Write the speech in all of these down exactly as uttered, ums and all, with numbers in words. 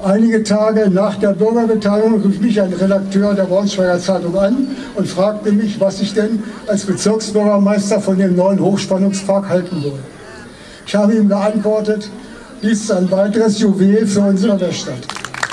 Einige Tage nach der Bürgerbeteiligung rief mich ein Redakteur der Braunschweiger Zeitung an und fragte mich, was ich denn als Bezirksbürgermeister von dem neuen Hochspannungspark halten wolle. Ich habe ihm geantwortet, dies ist ein weiteres Juwel für unsere Weststadt.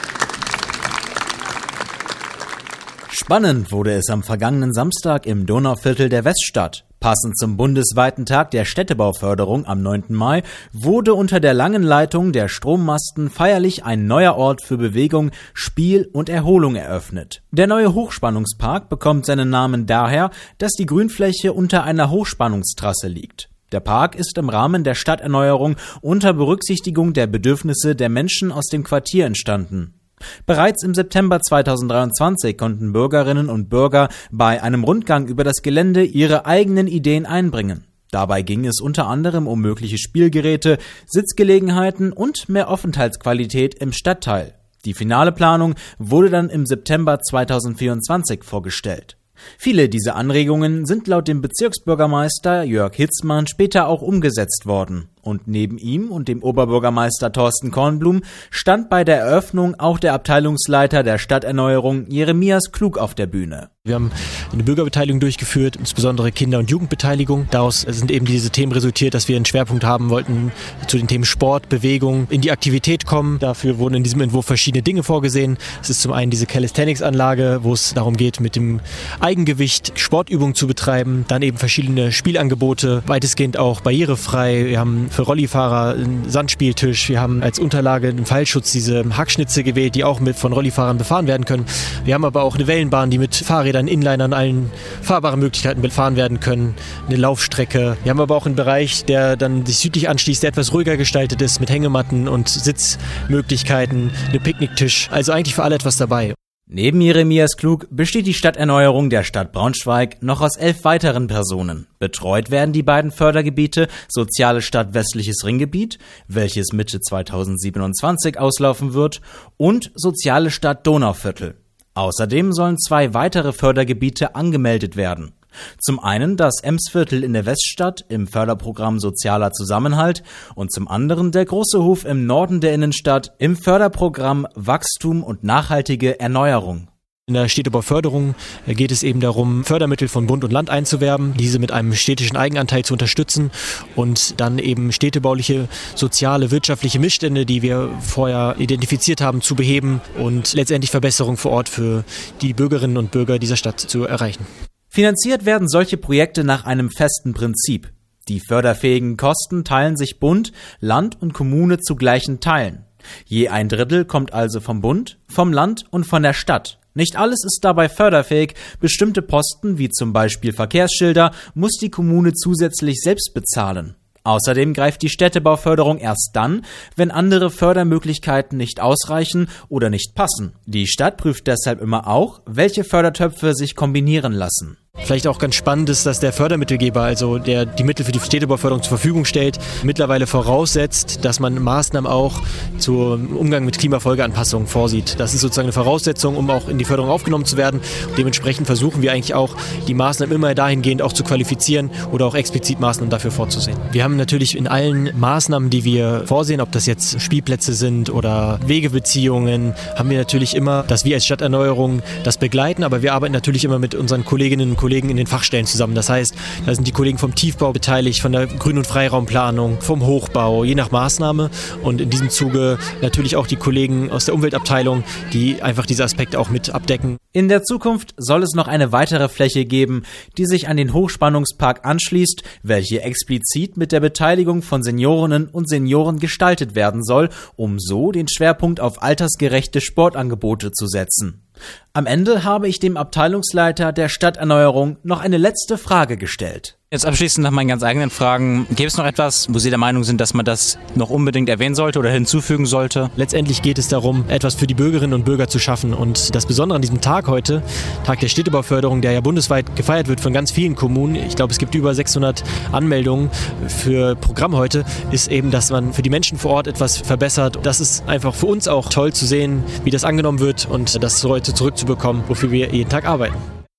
Spannend wurde es am vergangenen Samstag im Donauviertel der Weststadt. Passend zum bundesweiten Tag der Städtebauförderung am neunten Mai wurde unter der langen Leitung der Strommasten feierlich ein neuer Ort für Bewegung, Spiel und Erholung eröffnet. Der neue Hochspannungspark bekommt seinen Namen daher, dass die Grünfläche unter einer Hochspannungstrasse liegt. Der Park ist im Rahmen der Stadterneuerung unter Berücksichtigung der Bedürfnisse der Menschen aus dem Quartier entstanden. Bereits im September zweitausenddreiundzwanzig konnten Bürgerinnen und Bürger bei einem Rundgang über das Gelände ihre eigenen Ideen einbringen. Dabei ging es unter anderem um mögliche Spielgeräte, Sitzgelegenheiten und mehr Aufenthaltsqualität im Stadtteil. Die finale Planung wurde dann im September zweitausendvierundzwanzig vorgestellt. Viele dieser Anregungen sind laut dem Bezirksbürgermeister Jörg Hitzmann später auch umgesetzt worden. Und neben ihm und dem Oberbürgermeister Thorsten Kornblum stand bei der Eröffnung auch der Abteilungsleiter der Stadterneuerung Jeremias Klug auf der Bühne. Wir haben eine Bürgerbeteiligung durchgeführt, insbesondere Kinder- und Jugendbeteiligung. Daraus sind eben diese Themen resultiert, dass wir einen Schwerpunkt haben wollten zu den Themen Sport, Bewegung, in die Aktivität kommen. Dafür wurden in diesem Entwurf verschiedene Dinge vorgesehen. Es ist zum einen diese Calisthenics-Anlage, wo es darum geht, mit dem Eigengewicht Sportübungen zu betreiben. Dann eben verschiedene Spielangebote, weitestgehend auch barrierefrei. Wir haben für Rollifahrer einen Sandspieltisch. Wir haben als Unterlage einen Fallschutz diese Hackschnitze gewählt, die auch mit von Rollifahrern befahren werden können. Wir haben aber auch eine Wellenbahn, die mit Fahrrädern, Inlinern, allen fahrbaren Möglichkeiten befahren werden können. Eine Laufstrecke. Wir haben aber auch einen Bereich, der dann sich südlich anschließt, der etwas ruhiger gestaltet ist, mit Hängematten und Sitzmöglichkeiten, eine Picknicktisch. Also eigentlich für alle etwas dabei. Neben Jeremias Klug besteht die Stadterneuerung der Stadt Braunschweig noch aus elf weiteren Personen. Betreut werden die beiden Fördergebiete Soziale Stadt Westliches Ringgebiet, welches Mitte zweitausendsiebenundzwanzig auslaufen wird, und Soziale Stadt Donauviertel. Außerdem sollen zwei weitere Fördergebiete angemeldet werden. Zum einen das Emsviertel in der Weststadt im Förderprogramm Sozialer Zusammenhalt und zum anderen der große Hof im Norden der Innenstadt im Förderprogramm Wachstum und nachhaltige Erneuerung. In der Städtebauförderung geht es eben darum, Fördermittel von Bund und Land einzuwerben, diese mit einem städtischen Eigenanteil zu unterstützen und dann eben städtebauliche, soziale, wirtschaftliche Missstände, die wir vorher identifiziert haben, zu beheben und letztendlich Verbesserungen vor Ort für die Bürgerinnen und Bürger dieser Stadt zu erreichen. Finanziert werden solche Projekte nach einem festen Prinzip. Die förderfähigen Kosten teilen sich Bund, Land und Kommune zu gleichen Teilen. Je ein Drittel kommt also vom Bund, vom Land und von der Stadt. Nicht alles ist dabei förderfähig. Bestimmte Posten, wie zum Beispiel Verkehrsschilder, muss die Kommune zusätzlich selbst bezahlen. Außerdem greift die Städtebauförderung erst dann, wenn andere Fördermöglichkeiten nicht ausreichen oder nicht passen. Die Stadt prüft deshalb immer auch, welche Fördertöpfe sich kombinieren lassen. Vielleicht auch ganz spannend ist, dass der Fördermittelgeber, also der die Mittel für die Städtebauförderung zur Verfügung stellt, mittlerweile voraussetzt, dass man Maßnahmen auch zum Umgang mit Klimafolgeanpassungen vorsieht. Das ist sozusagen eine Voraussetzung, um auch in die Förderung aufgenommen zu werden. Und dementsprechend versuchen wir eigentlich auch, die Maßnahmen immer dahingehend auch zu qualifizieren oder auch explizit Maßnahmen dafür vorzusehen. Wir haben natürlich in allen Maßnahmen, die wir vorsehen, ob das jetzt Spielplätze sind oder Wegebeziehungen, haben wir natürlich immer, dass wir als Stadterneuerung das begleiten, aber wir arbeiten natürlich immer mit unseren Kolleginnen und Kollegen Kollegen in den Fachstellen zusammen. Das heißt, da sind die Kollegen vom Tiefbau beteiligt, von der Grün- und Freiraumplanung, vom Hochbau, je nach Maßnahme. Und in diesem Zuge natürlich auch die Kollegen aus der Umweltabteilung, die einfach diese Aspekte auch mit abdecken. In der Zukunft soll es noch eine weitere Fläche geben, die sich an den Hochspannungspark anschließt, welche explizit mit der Beteiligung von Seniorinnen und Senioren gestaltet werden soll, um so den Schwerpunkt auf altersgerechte Sportangebote zu setzen. Am Ende habe ich dem Abteilungsleiter der Stadterneuerung noch eine letzte Frage gestellt. Jetzt abschließend nach meinen ganz eigenen Fragen. Gäbe es noch etwas, wo Sie der Meinung sind, dass man das noch unbedingt erwähnen sollte oder hinzufügen sollte? Letztendlich geht es darum, etwas für die Bürgerinnen und Bürger zu schaffen. Und das Besondere an diesem Tag heute, Tag der Städtebauförderung, der ja bundesweit gefeiert wird von ganz vielen Kommunen, ich glaube, es gibt über sechshundert Anmeldungen für Programm heute, ist eben, dass man für die Menschen vor Ort etwas verbessert. Das ist einfach für uns auch toll zu sehen, wie das angenommen wird und das heute zurückzubekommen, wofür wir jeden Tag arbeiten.